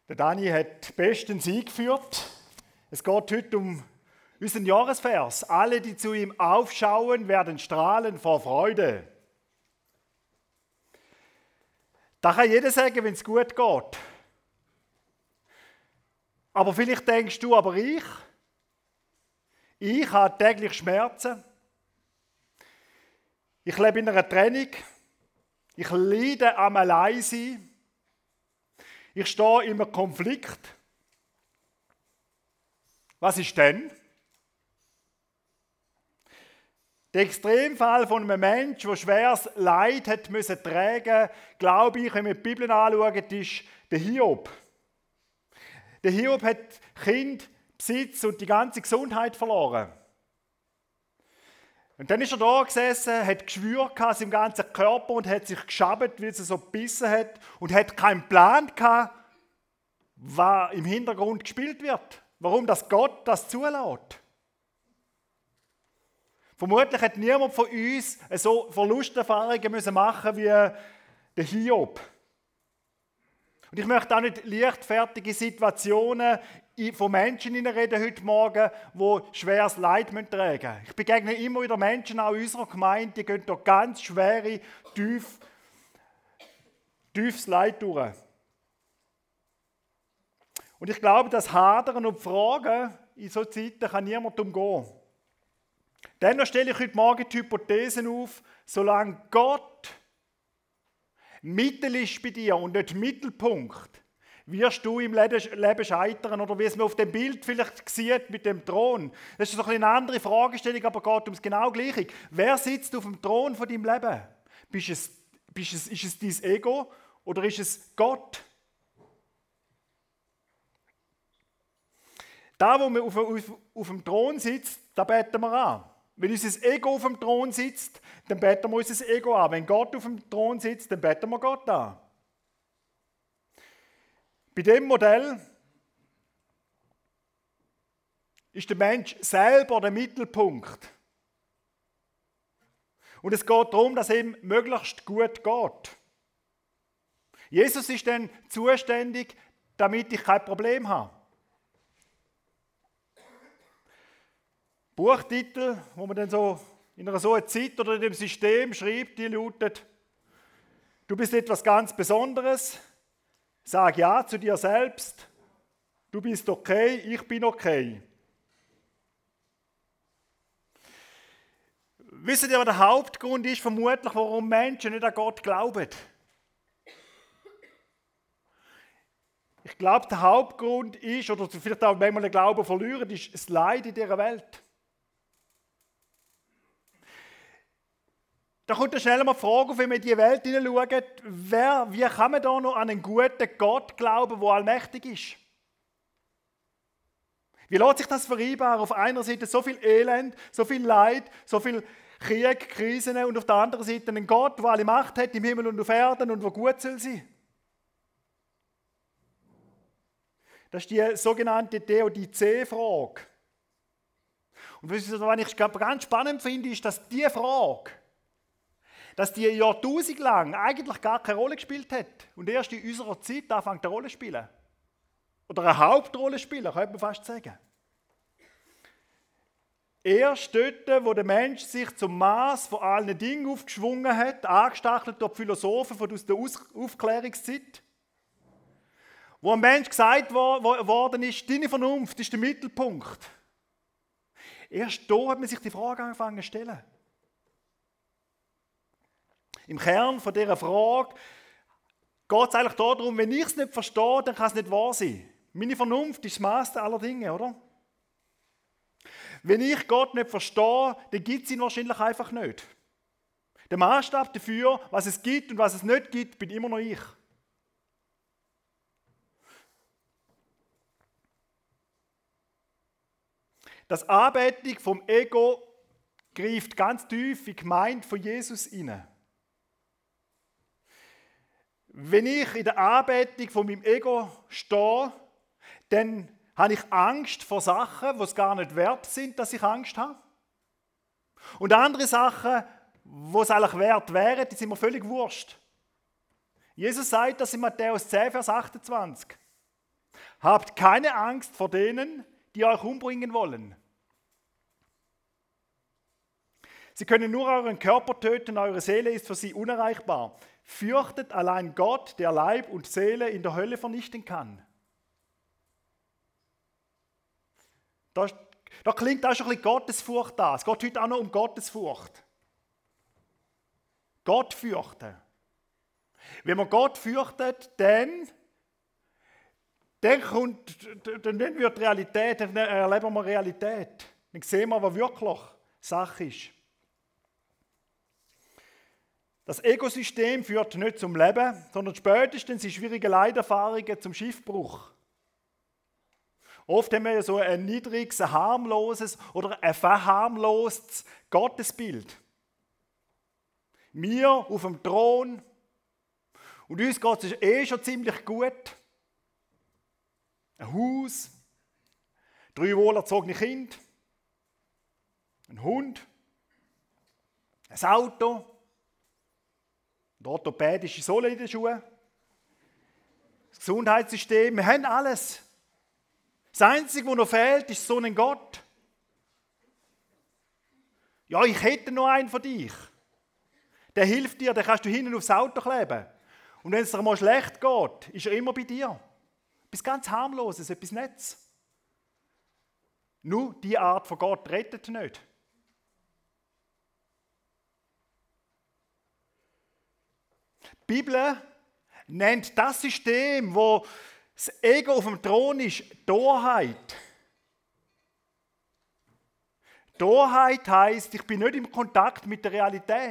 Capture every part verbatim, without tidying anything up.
Der Dani hat bestens eingeführt. Es geht heute um unseren Jahresvers. Alle, die zu ihm aufschauen, werden strahlen vor Freude. Da kann jeder sagen, wenn es gut geht. Aber vielleicht denkst du, aber ich, ich habe täglich Schmerzen. Ich lebe in einer Trennung. Ich leide am Alleinsein. Ich stehe in einem Konflikt. Was ist denn? Der Extremfall von einem Menschen, der schweres Leid hat müssen tragen, glaube ich, wenn wir die Bibel anschauen, ist der Hiob. Der Hiob hat Kind, Besitz und die ganze Gesundheit verloren. Und dann ist er da gesessen, hat Geschwür gehabt im ganzen Körper und hat sich geschabt, weil es so gebissen hat und hat keinen Plan gehabt, was im Hintergrund gespielt wird. Warum das Gott das zulässt. Vermutlich hat niemand von uns so Verlusterfahrungen müssen machen wie der Hiob. Und ich möchte auch nicht leichtfertige Situationen von Menschen reden heute Morgen, die schweres Leid tragen müssen. Ich begegne immer wieder Menschen, auch in unserer Gemeinde, die gehen durch ganz schwere, tief, tiefes Leid durch. Und ich glaube, das Hadern und Fragen in solchen Zeiten kann niemand umgehen. Dennoch stelle ich heute Morgen die Hypothesen auf, solange Gott Mittel ist bei dir und nicht Mittelpunkt, wirst du im Leben scheitern oder wie es man auf dem Bild vielleicht sieht mit dem Thron. Das ist doch eine andere Fragestellung, aber geht ums genau Gleiche. Wer sitzt auf dem Thron von deinem Leben? Bist es, bist es, ist es dein Ego oder ist es Gott? Da, wo man auf, auf, auf dem Thron sitzt, da beten wir an. Wenn unser Ego auf dem Thron sitzt, dann beten wir unser Ego an. Wenn Gott auf dem Thron sitzt, dann beten wir Gott an. Bei dem Modell ist der Mensch selber der Mittelpunkt. Und es geht darum, dass es ihm möglichst gut geht. Jesus ist dann zuständig, damit ich kein Problem habe. Buchtitel, wo man dann so in einer so einer Zeit oder in dem System schreibt, die lautet: Du bist etwas ganz Besonderes, sag ja zu dir selbst, du bist okay, ich bin okay. Wisst ihr, was der Hauptgrund ist, vermutlich, warum Menschen nicht an Gott glauben? Ich glaube, der Hauptgrund ist, oder vielleicht auch manchmal den Glauben verlieren, ist das Leid in dieser Welt. Da kommt dann schnell mal die Frage auf, wenn wir in die Welt hineinschauen, wer, wie kann man da noch an einen guten Gott glauben, der allmächtig ist? Wie lässt sich das vereinbaren? Auf einer Seite so viel Elend, so viel Leid, so viel Krieg, Krisen und auf der anderen Seite einen Gott, der alle Macht hat im Himmel und auf Erden und der gut soll sein. Das ist die sogenannte Theodizee-Frage. Und was ich ganz spannend finde, ist, dass diese Frage, dass die Jahrtausend lang eigentlich gar keine Rolle gespielt hat und erst in unserer Zeit anfängt eine Rolle zu spielen. Oder eine Hauptrolle spielen, könnte man fast sagen. Erst dort, wo der Mensch sich zum Maß von allen Dingen aufgeschwungen hat, angestachelt durch die Philosophen von der Aufklärungszeit, wo ein Mensch gesagt worden ist, deine Vernunft ist der Mittelpunkt. Erst da hat man sich die Frage angefangen zu stellen. Im Kern von dieser Frage geht es eigentlich darum, wenn ich es nicht verstehe, dann kann es nicht wahr sein. Meine Vernunft ist das Maß aller Dinge, oder? Wenn ich Gott nicht verstehe, dann gibt es ihn wahrscheinlich einfach nicht. Der Maßstab dafür, was es gibt und was es nicht gibt, bin immer noch ich. Das Anbetung vom Ego greift ganz tief in die Gemeinde von Jesus hinein. Wenn ich in der Anbetung von meinem Ego stehe, dann habe ich Angst vor Sachen, die es gar nicht wert sind, dass ich Angst habe. Und andere Sachen, die es eigentlich wert wären, die sind mir völlig wurscht. Jesus sagt das in Matthäus zehn, Vers achtundzwanzig. Habt keine Angst vor denen, die euch umbringen wollen. Sie können nur euren Körper töten, eure Seele ist für sie unerreichbar. Fürchtet allein Gott, der Leib und Seele in der Hölle vernichten kann. Da, da klingt auch schon ein bisschen Gottesfurcht an. Es geht heute auch noch um Gottesfurcht. Gott fürchten. Wenn man Gott fürchtet, dann, dann, kommt, dann wird Realität, dann erleben wir Realität. Dann sehen wir, was wirklich Sache ist. Das Egosystem führt nicht zum Leben, sondern spätestens in schwierigen Leiterfahrungen zum Schiffbruch. Oft haben wir ja so ein niedriges, ein harmloses oder ein verharmlostes Gottesbild. Wir auf dem Thron und uns geht es eh schon ziemlich gut. Ein Haus, drei wohlerzogene Kinder, ein Hund, ein Auto, eine orthopädische Sohle in den Schuhen, das Gesundheitssystem, wir haben alles. Das Einzige, was noch fehlt, ist so ein Gott. Ja, ich hätte noch einen für dich. Der hilft dir, den kannst du hinten aufs Auto kleben. Und wenn es dir mal schlecht geht, ist er immer bei dir. Etwas ganz Harmloses, etwas Nettes. Nur diese Art von Gott rettet nicht. Die Bibel nennt das System, wo das Ego auf dem Thron ist, Torheit. Torheit heisst, ich bin nicht im Kontakt mit der Realität.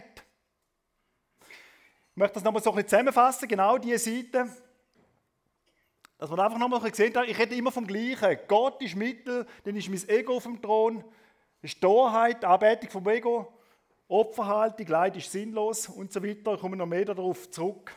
Ich möchte das nochmal so ein bisschen zusammenfassen, genau diese Seite. Dass man einfach nochmal gesehen hat, ich rede immer vom Gleichen. Gott ist Mittel, dann ist mein Ego auf dem Thron. Das ist Torheit, Anbetung vom Ego, Opferhaltung, Leid ist sinnlos und so weiter. Ich komme noch mehr darauf zurück.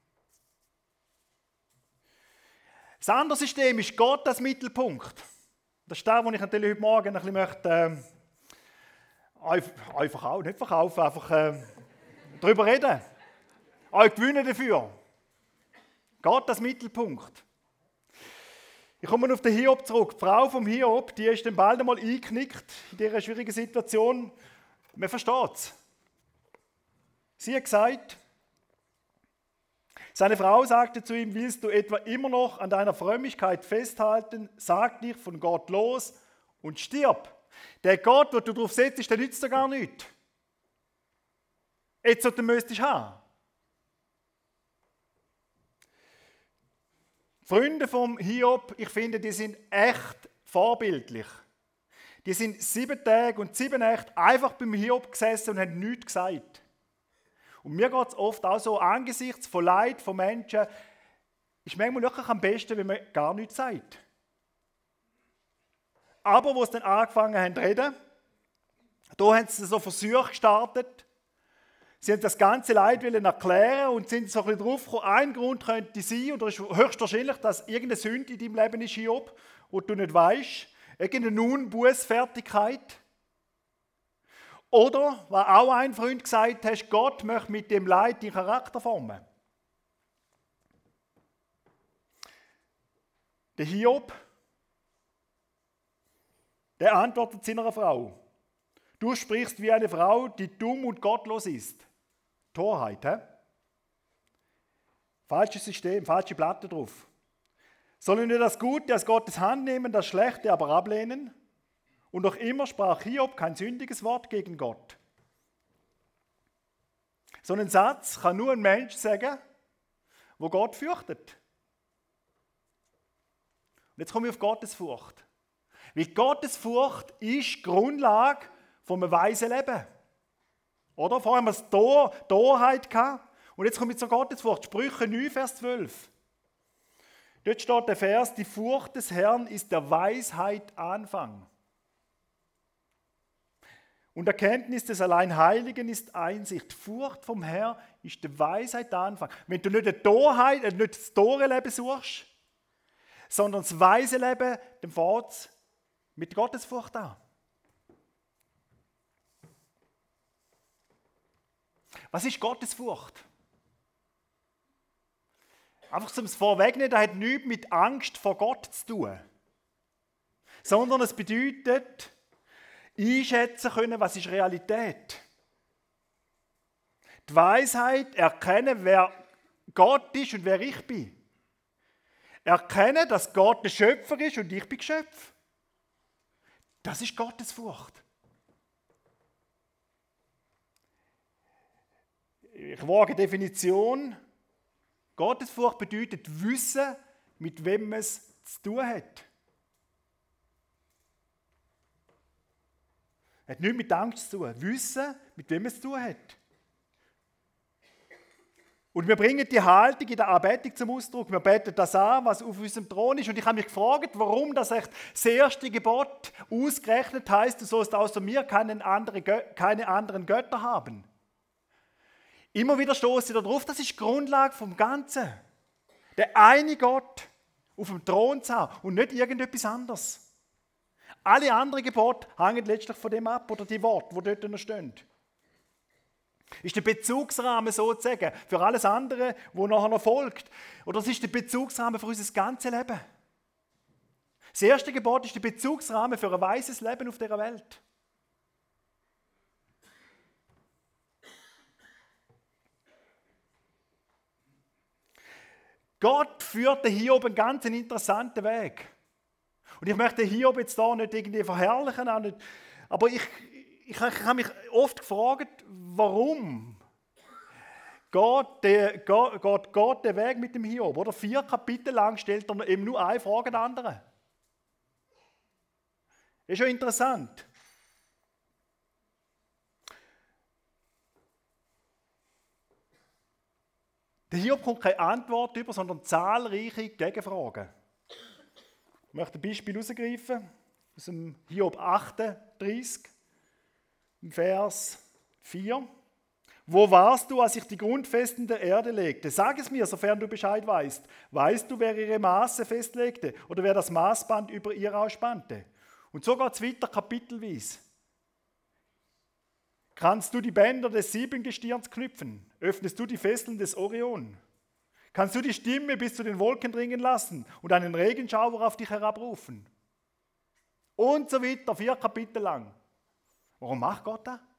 Das andere System ist Gott als Mittelpunkt. Das ist das, was ich natürlich heute Morgen ein bisschen möchte, äh, einfach auch, nicht verkaufen, einfach äh, darüber reden. Euch gewinnen dafür. Gott als Mittelpunkt. Ich komme auf den Hiob zurück. Die Frau vom Hiob, die ist dann bald einmal eingeknickt in dieser schwierigen Situation. Man versteht es. Sie hat gesagt, seine Frau sagte zu ihm, willst du etwa immer noch an deiner Frömmigkeit festhalten? Sag dich von Gott los und stirb. Der Gott, wo du drauf setzt, der nützt dir gar nichts. Jetzt, was du müsstest haben. Freunde vom Hiob, ich finde, die sind echt vorbildlich. Die sind sieben Tage und sieben Nächte einfach beim Hiob gesessen und haben nichts gesagt. Und mir geht es oft auch so, angesichts von Leid von Menschen, ist manchmal wirklich am besten, wenn man gar nichts sagt. Aber wo sie dann angefangen haben zu reden, da haben sie so Versuche gestartet. Sie haben das ganze Leid erklären und sind so ein bisschen drauf gekommen, ein Grund könnte sein, oder ist höchstwahrscheinlich, dass irgendeine Sünde in deinem Leben ist, Hiob, wo du nicht weißt, irgendeine Unbußfertigkeit. Oder, was auch ein Freund gesagt hat, Gott möchte mit dem Leid deinen Charakter formen. Der Hiob, der antwortet seiner Frau, du sprichst wie eine Frau, die dumm und gottlos ist. Torheit, hä? Falsches System, falsche Platte drauf. Sollen wir das Gute aus Gottes Hand nehmen, das Schlechte aber ablehnen? Und noch immer sprach Hiob kein sündiges Wort gegen Gott. So einen Satz kann nur ein Mensch sagen, wo Gott fürchtet. Und jetzt komme ich auf Gottesfurcht. Weil Gottesfurcht ist Grundlage vom weisen Leben. Oder? Vorher haben wir es Tor, Torheit gehabt. Und jetzt kommt zur Gottesfurcht. Sprüche neun, Vers zwölf. Dort steht der Vers, die Furcht des Herrn ist der Weisheit Anfang. Und Erkenntnis des Alleinheiligen ist Einsicht. Furcht vom Herrn ist der Weisheit Anfang. Wenn du nicht eine Torheit, nicht das Toreleben suchst, sondern das weise Leben, dann fängt es mit Gottesfurcht an. Was ist Gottesfurcht? Einfach zum Vorwegnehmen, das hat nichts mit Angst vor Gott zu tun. Sondern es bedeutet, einschätzen können, was ist Realität. Die Weisheit, erkennen, wer Gott ist und wer ich bin. Erkennen, dass Gott der Schöpfer ist und ich bin Geschöpf. Das ist Gottesfurcht. Ich wage eine Definition. Gottesfurcht bedeutet wissen, mit wem man es zu tun hat. Hat nichts mit Angst zu tun. Wissen, mit wem man es zu tun hat. Und wir bringen die Haltung in der Anbetung zum Ausdruck. Wir beten das an, was auf unserem Thron ist. Und ich habe mich gefragt, warum das echt das erste Gebot ausgerechnet heißt, du sollst außer mir keine anderen, keine anderen Götter haben. Immer wieder stoße ich darauf, das ist die Grundlage vom Ganzen. Der eine Gott auf dem Thron zu haben und nicht irgendetwas anderes. Alle anderen Gebote hängen letztlich von dem ab, oder die Worte, die dort noch stehen. Ist der Bezugsrahmen sozusagen für alles andere, was nachher noch folgt. Oder es ist der Bezugsrahmen für unser ganzes Leben. Das erste Gebot ist der Bezugsrahmen für ein weises Leben auf dieser Welt. Gott führt den Hiob einen ganz interessanten Weg. Und ich möchte den Hiob jetzt da nicht irgendwie verherrlichen, auch nicht, aber ich, ich, ich habe mich oft gefragt, warum geht, der, geht Gott den Weg mit dem Hiob? Oder vier Kapitel lang stellt er eben nur eine Frage an die andere. Ist schon interessant. Der Hiob kommt keine Antwort über, sondern zahlreiche Gegenfragen. Ich möchte ein Beispiel herausgreifen aus dem Hiob achtunddreißig, Vers vier. Wo warst du, als ich die Grundfesten der Erde legte? Sag es mir, sofern du Bescheid weißt. Weißt du, wer ihre Maße festlegte oder wer das Maßband über ihr ausspannte? Und so geht es weiter kapitelweise. Kannst du die Bänder des Siebengestirns knüpfen? Öffnest du die Fesseln des Orion? Kannst du die Stimme bis zu den Wolken dringen lassen und einen Regenschauer auf dich herabrufen? Und so weiter, vier Kapitel lang. Warum macht Gott das?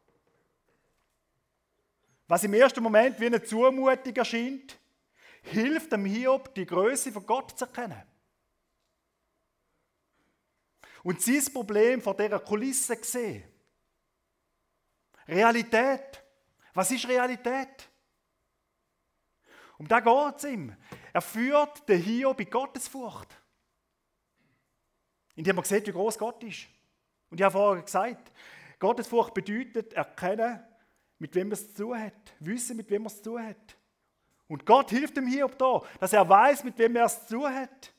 Was im ersten Moment wie eine Zumutung erscheint, hilft dem Hiob, die Größe von Gott zu erkennen. Und sein Problem vor dieser Kulisse zu sehen. Realität. Was ist Realität? Um das geht es ihm. Er führt den Hiob in Gottesfurcht. Indem er sieht, wie groß Gott ist. Und ich habe vorher gesagt, Gottesfurcht bedeutet erkennen, mit wem er es zu tun hat. Wissen, mit wem er es zu tun hat. Und Gott hilft dem Hiob da, dass er weiß, mit wem er es zu tun hat.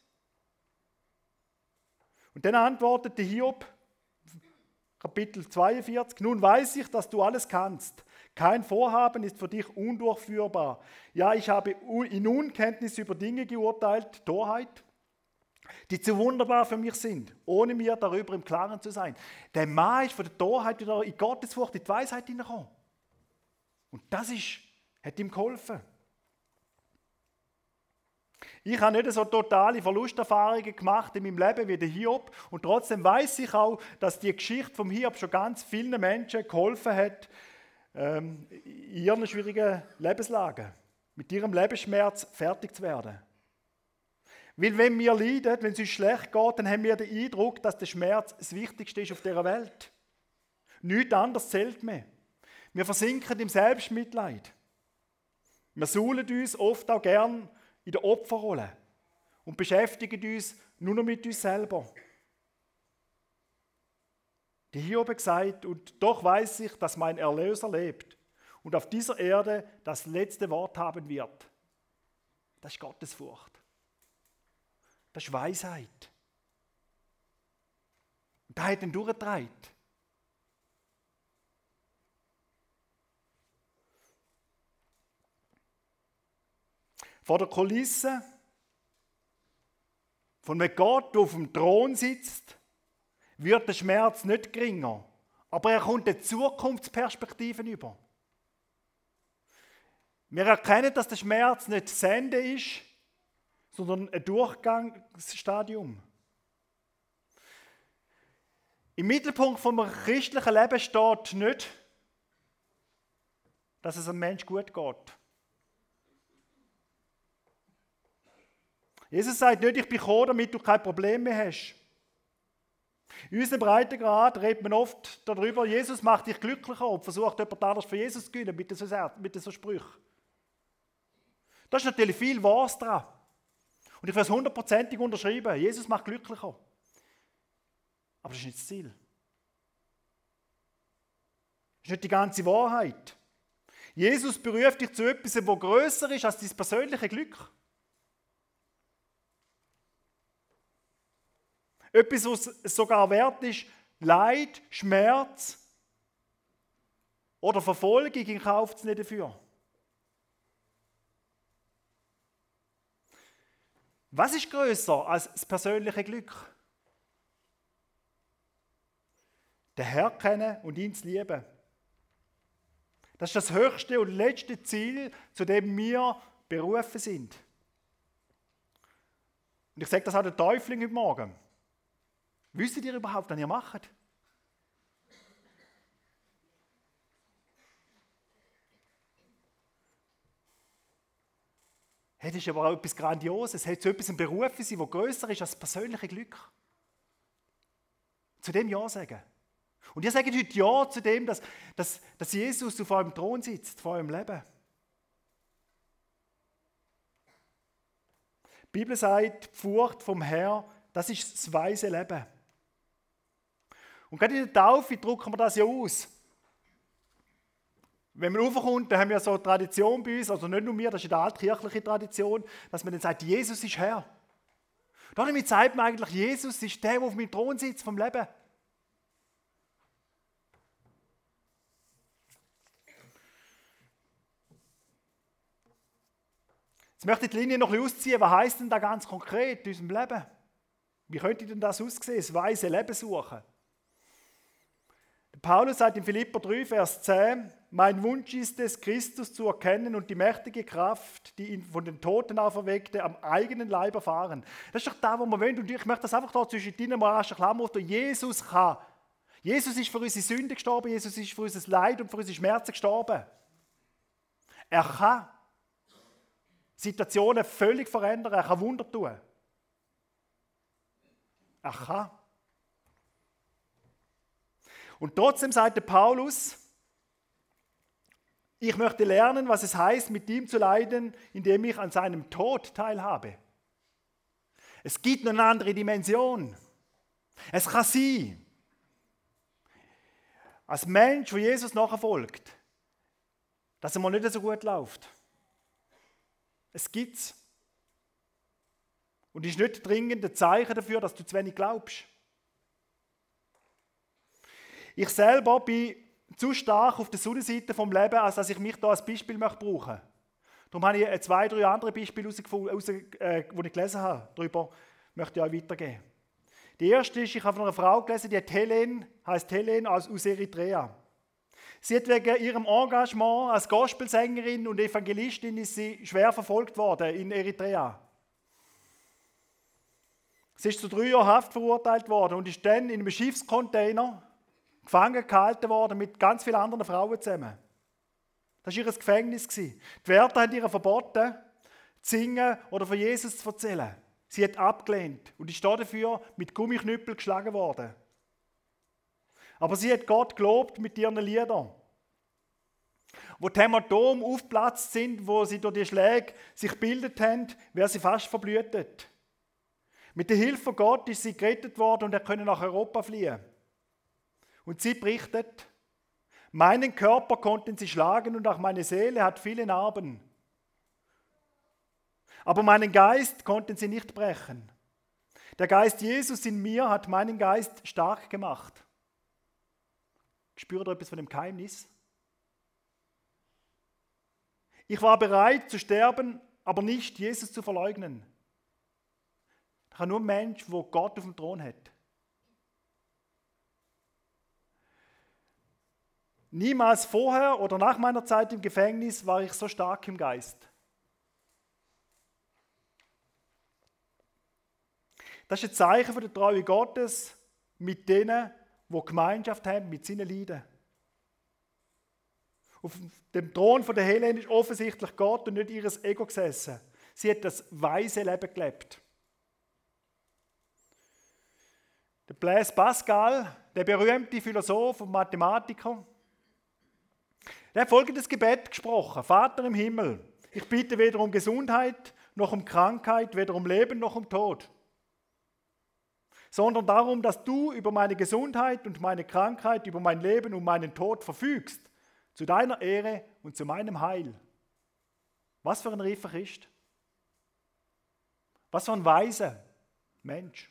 Und dann antwortet der Hiob, Kapitel zweiundvierzig, nun weiß ich, dass du alles kannst. Kein Vorhaben ist für dich undurchführbar. Ja, ich habe in Unkenntnis über Dinge geurteilt, Torheit, die zu wunderbar für mich sind, ohne mir darüber im Klaren zu sein. Der Mann ist von der Torheit wieder in Gottesfurcht, in die Weisheit hineingekommen. Und das ist, hat ihm geholfen. Ich habe nicht so totale Verlusterfahrungen gemacht in meinem Leben wie der Hiob und trotzdem weiß ich auch, dass die Geschichte vom Hiob schon ganz vielen Menschen geholfen hat, ähm, in ihren schwierigen Lebenslagen, mit ihrem Lebensschmerz fertig zu werden. Weil wenn wir leiden, wenn es uns schlecht geht, dann haben wir den Eindruck, dass der Schmerz das Wichtigste ist auf dieser Welt. Nichts anderes zählt mehr. Wir versinken im Selbstmitleid. Wir suhlen uns oft auch gern in der Opferrolle und beschäftigen uns nur noch mit uns selber. Die Hiob hat gesagt, und doch weiß ich, dass mein Erlöser lebt und auf dieser Erde das letzte Wort haben wird. Das ist Gottesfurcht. Das ist Weisheit. Und da hat ihn durchgetragen. Vor der Kulisse von einem Gott, der auf dem Thron sitzt, wird der Schmerz nicht geringer, aber er kommt eine Zukunftsperspektive über. Wir erkennen, dass der Schmerz nicht das Ende ist, sondern ein Durchgangsstadium. Im Mittelpunkt vom christlichen Leben steht nicht, dass es einem Menschen gut geht. Jesus sagt nicht, ich bin gekommen, damit du kein Problem mehr hast. In unserem Breitengrad redet man oft darüber, Jesus macht dich glücklicher und versucht jemand anderes für Jesus zu gewinnen mit so, mit so Sprüchen. Da ist natürlich viel Wahres dran. Und ich will es hundertprozentig unterschreiben. Jesus macht glücklicher. Aber das ist nicht das Ziel. Das ist nicht die ganze Wahrheit. Jesus beruft dich zu etwas, das grösser ist als dein persönliche Glück. Etwas, was sogar wert ist, Leid, Schmerz oder Verfolgung in Kauf zu nehmen dafür. Was ist grösser als das persönliche Glück? Den Herrn kennen und ihn zu lieben. Das ist das höchste und letzte Ziel, zu dem wir berufen sind. Und ich sage das auch der Täufling heute Morgen. Wisst ihr überhaupt, was ihr macht? Hey, das ist aber auch etwas Grandioses. Hey, zu etwas berufen sein, das grösser ist als das persönliche Glück. Zu dem Ja sagen. Und ihr sagt heute Ja zu dem, dass, dass, dass Jesus auf eurem Thron sitzt, vor eurem Leben. Die Bibel sagt, die Furcht vom Herrn, das ist das weise Leben. Und gerade in der Taufe drücken wir das ja aus. Wenn man raufkommt, dann haben wir so eine Tradition bei uns, also nicht nur wir, das ist eine altkirchliche Tradition, dass man dann sagt, Jesus ist Herr. Damit sagt man eigentlich, Jesus ist der, der auf meinem Thron sitzt vom Leben. Jetzt möchte ich die Linie noch ein bisschen ausziehen. Was heisst denn da ganz konkret in unserem Leben? Wie könnte denn das aussehen, das weise Leben suchen? Paulus sagt in Philipper drei, Vers zehn, mein Wunsch ist es, Christus zu erkennen und die mächtige Kraft, die ihn von den Toten auferweckte, am eigenen Leib erfahren. Das ist doch da, wo wir wollen. Und ich möchte das einfach da zwischen deinen moralischen Klammer auf. Jesus kann. Jesus ist für unsere Sünde gestorben, Jesus ist für unser Leid und für unsere Schmerzen gestorben. Er kann Situationen völlig verändern, er kann Wunder tun. Er kann. Und trotzdem sagt der Paulus, ich möchte lernen, was es heißt, mit ihm zu leiden, indem ich an seinem Tod teilhabe. Es gibt noch eine andere Dimension. Es kann sein, als Mensch, der Jesus nachfolgt, dass es mal nicht so gut läuft. Es gibt es. Und es ist nicht dringend ein Zeichen dafür, dass du zu wenig glaubst. Ich selber bin zu stark auf der Sonnenseite vom Leben, als dass ich mich da als Beispiel brauchen möchte. Darum habe ich zwei, drei andere Beispiele, raus, äh, die ich gelesen habe. Darüber möchte ich euch weitergeben. Die erste ist, ich habe von einer Frau gelesen, die hat Helen, heisst Helen aus Eritrea. Sie hat wegen ihrem Engagement als Gospelsängerin und Evangelistin ist sie schwer verfolgt worden in Eritrea. Sie ist zu drei Jahren Haft verurteilt worden und ist dann in einem Schiffscontainer gefangen gehalten worden mit ganz vielen anderen Frauen zusammen. Das war ihr Gefängnis. Die Wärter haben ihr verboten, zu singen oder von Jesus zu erzählen. Sie hat abgelehnt und ist dafür mit Gummiknüppel geschlagen worden. Aber sie hat Gott gelobt mit ihren Liedern. Wo die Hämatome aufgeplatzt sind, wo sie durch die Schläge sich gebildet haben, wäre sie fast verblühtet. Mit der Hilfe von Gott ist sie gerettet worden und er konnte nach Europa fliehen. Und sie berichtet, meinen Körper konnten sie schlagen und auch meine Seele hat viele Narben. Aber meinen Geist konnten sie nicht brechen. Der Geist Jesus in mir hat meinen Geist stark gemacht. Spürt ihr etwas von dem Geheimnis? Ich war bereit zu sterben, aber nicht Jesus zu verleugnen. Das kann nur ein Mensch, der Gott auf dem Thron hat. Niemals vorher oder nach meiner Zeit im Gefängnis war ich so stark im Geist. Das ist ein Zeichen von der Treue Gottes mit denen, die Gemeinschaft haben mit seinen Leiden. Auf dem Thron von der Helen ist offensichtlich Gott und nicht ihr Ego gesessen. Sie hat das weise Leben gelebt. Der Blaise Pascal, der berühmte Philosoph und Mathematiker, der hat folgendes Gebet gesprochen: Vater im Himmel, ich bitte weder um Gesundheit noch um Krankheit, weder um Leben noch um Tod, sondern darum, dass du über meine Gesundheit und meine Krankheit, über mein Leben und meinen Tod verfügst, zu deiner Ehre und zu meinem Heil. Was für ein reifer Christ. Was für ein weiser Mensch.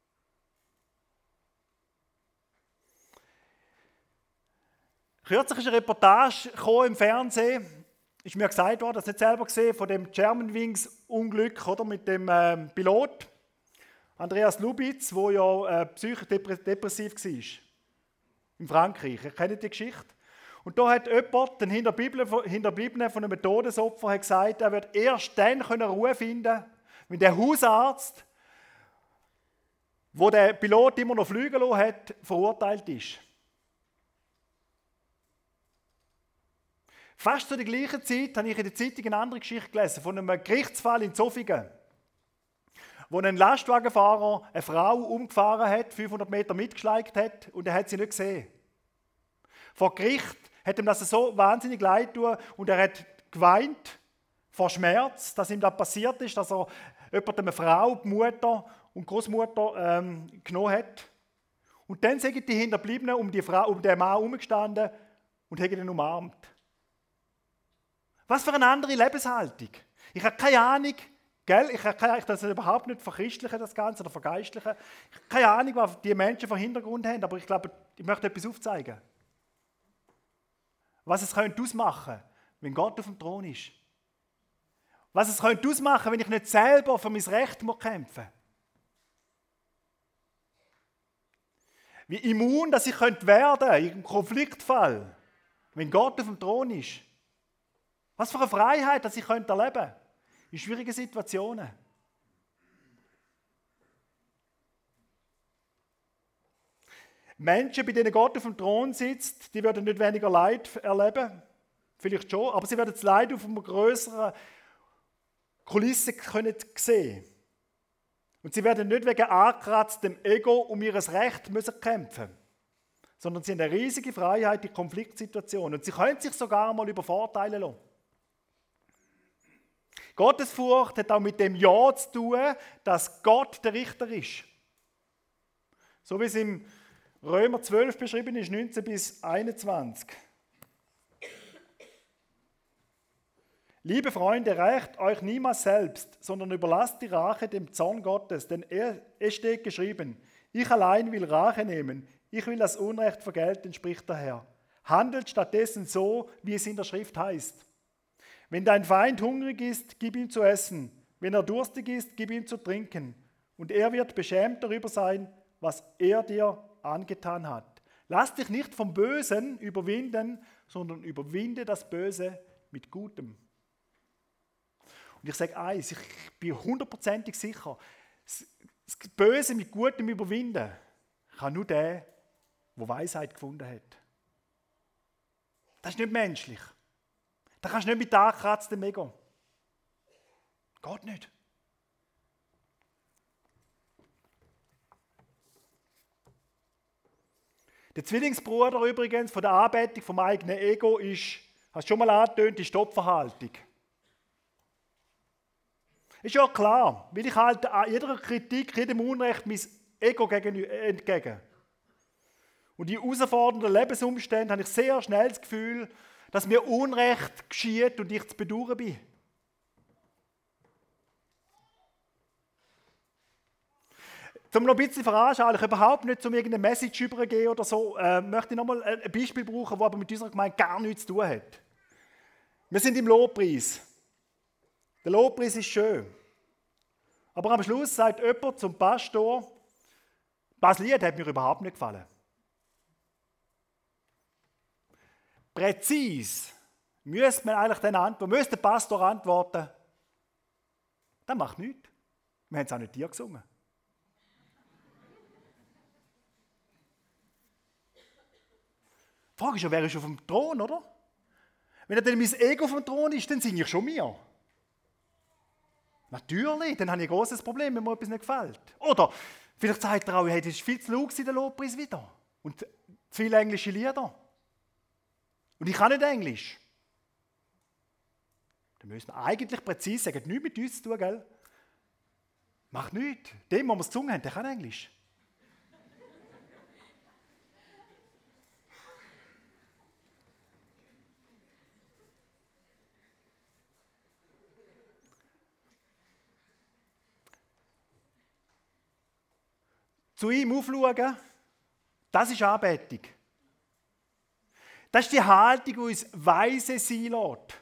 Kürzlich ist eine Reportage im Fernsehen, ist mir gesagt worden, das nicht selber gesehen, von dem Germanwings-Unglück oder, mit dem ähm, Pilot Andreas Lubitz, der ja äh, psychodepressiv war. In Frankreich. Ihr kennt die Geschichte. Und da hat jemand, den Hinterbliebenen von einem Todesopfer, hat gesagt, er wird erst dann Ruhe finden können, wenn der Hausarzt, wo der Pilot immer noch fliegen lassen hat, verurteilt ist. Fast zu der gleichen Zeit habe ich in der Zeitung eine andere Geschichte gelesen, von einem Gerichtsfall in Zofingen, wo ein Lastwagenfahrer eine Frau umgefahren hat, fünfhundert Meter mitgeschleicht hat und er hat sie nicht gesehen. Vor Gericht hat ihm das so wahnsinnig leid getan und er hat geweint vor Schmerz, dass ihm das passiert ist, dass er jemand eine Frau, die Mutter und Großmutter ähm, genommen hat. Und dann sind die Hinterbliebenen um, die Frau, um den Mann herumgestanden und haben ihn umarmt. Was für eine andere Lebenshaltung. Ich habe keine Ahnung, gell? Ich kann das überhaupt nicht verchristlichen, das Ganze, oder vergeistlichen. Ich habe keine Ahnung, was die Menschen für Hintergrund haben, aber ich glaube, ich möchte etwas aufzeigen. Was es könnte ausmachen, wenn Gott auf dem Thron ist. Was es könnte ausmachen, wenn ich nicht selber für mein Recht kämpfen muss. Wie immun, dass ich könnte werden in einem Konfliktfall, wenn Gott auf dem Thron ist. Was für eine Freiheit, dass ich könnte erleben in schwierigen Situationen. Menschen, bei denen Gott auf dem Thron sitzt, die werden nicht weniger Leid erleben, vielleicht schon, aber sie werden das Leid auf einer größeren Kulisse können sehen. Und sie werden nicht wegen angekratztem Ego um ihr Recht müssen kämpfen, sondern sie haben eine riesige Freiheit in Konfliktsituationen. Und sie können sich sogar mal übervorteilen lassen. Gottesfurcht hat auch mit dem Ja zu tun, dass Gott der Richter ist. So wie es im Römer zwölf beschrieben ist, neunzehn bis einundzwanzig. Liebe Freunde, rächt euch niemals selbst, sondern überlasst die Rache dem Zorn Gottes, denn er, es steht geschrieben, ich allein will Rache nehmen, ich will das Unrecht vergelten, spricht der Herr. Handelt stattdessen so, wie es in der Schrift heißt. Wenn dein Feind hungrig ist, gib ihm zu essen, wenn er durstig ist, gib ihm zu trinken, und er wird beschämt darüber sein, was er dir angetan hat. Lass dich nicht vom Bösen überwinden, sondern überwinde das Böse mit Gutem. Und ich sage eins, ich bin hundertprozentig sicher, das Böse mit Gutem überwinden kann nur der, der Weisheit gefunden hat. Das ist nicht menschlich. Da kannst du nicht mit angekratztem Ego. Geht nicht. Der Zwillingsbruder übrigens von der Anbetung vom eigenen Ego ist, hast du schon mal angetönt, die Stoppverhaltung. Ist ja klar, weil ich halt jeder Kritik, jedem Unrecht mein Ego entgegen. Und in herausfordernden Lebensumständen habe ich sehr schnell das Gefühl, dass mir Unrecht geschieht und ich zu bedauern bin. Um noch ein bisschen veranschaulich, überhaupt nicht um irgendeine Message überzugehen oder so, äh, möchte ich nochmal ein Beispiel brauchen, das aber mit unserer Gemeinde gar nichts zu tun hat. Wir sind im Lobpreis. Der Lobpreis ist schön. Aber am Schluss sagt jemand zum Pastor, das Lied hat mir überhaupt nicht gefallen. präzise müsste man eigentlich dann antworten, müsste der Pastor antworten, das macht nichts. Wir haben es auch nicht dir gesungen. Die Frage ist ja, wer ist auf dem Thron, oder? Wenn dann mein Ego auf dem Thron ist, dann singe ich schon mir. Natürlich, dann habe ich ein großes Problem, wenn mir etwas nicht gefällt. Oder vielleicht sagt er auch, hey, das ist viel zu laut in der Lobpreis wieder. Und zu viele englische Lieder. Und ich kann nicht Englisch. Dann müssen wir eigentlich präzise sagen, nichts mit uns zu tun, gell? Macht nichts. Dem, wo wir es gesungen haben, der kann Englisch. Zu ihm aufschauen, das ist Anbetung. Das ist die Haltung, die uns weise sein lässt.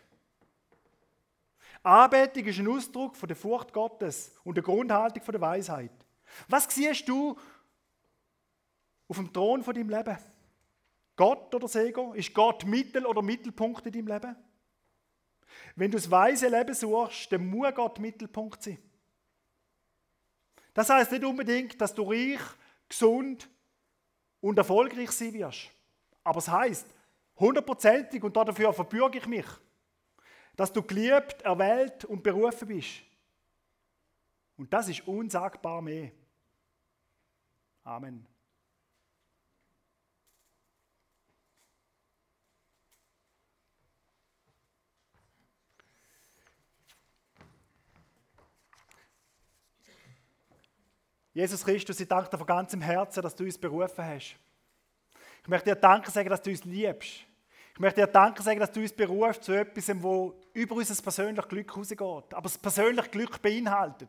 Anbetung ist ein Ausdruck von der Furcht Gottes und der Grundhaltung von der Weisheit. Was siehst du auf dem Thron von deinem Leben? Gott oder das Ego? Ist Gott Mittel oder Mittelpunkt in deinem Leben? Wenn du das weise Leben suchst, dann muss Gott Mittelpunkt sein. Das heisst nicht unbedingt, dass du reich, gesund und erfolgreich sein wirst. Aber es heisst, hundertprozentig, und dafür verbürge ich mich, dass du geliebt, erwählt und berufen bist. Und das ist unsagbar mehr. Amen. Jesus Christus, ich danke dir von ganzem Herzen, dass du uns berufen hast. Ich möchte dir Danke sagen, dass du uns liebst. Ich möchte dir Danke sagen, dass du uns berufst zu etwas, wo über unser persönliches Glück rausgeht, aber das persönliche Glück beinhaltet.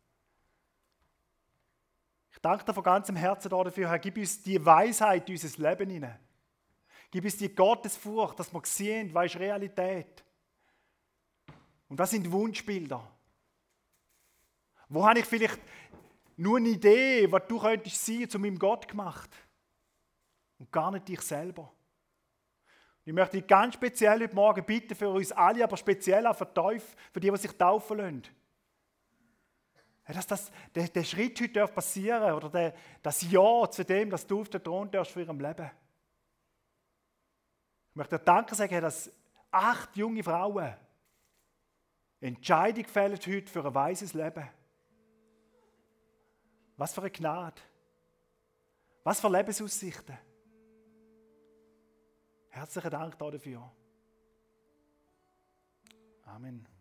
Ich danke dir von ganzem Herzen dafür, Herr, gib uns die Weisheit in unser Leben hinein. Gib uns die Gottesfurcht, dass wir sehen, was ist Realität. Und was sind Wunschbilder? Wo habe ich vielleicht nur eine Idee, was du könntest sein, zu meinem Gott gemacht? Und gar nicht dich selber. Ich möchte dich ganz speziell heute Morgen bitten, für uns alle, aber speziell auch für die, Teuf, für die, die sich taufen lassen. Dass das, der, der Schritt heute passieren darf, oder der, das Ja zu dem, dass du auf den Thron darfst für ihrem Leben. Ich möchte dir Danke sagen, dass acht junge Frauen Entscheidung fällen heute für ein weises Leben. Was für eine Gnade. Was für Lebensaussichten. Herzlichen Dank dafür. Amen.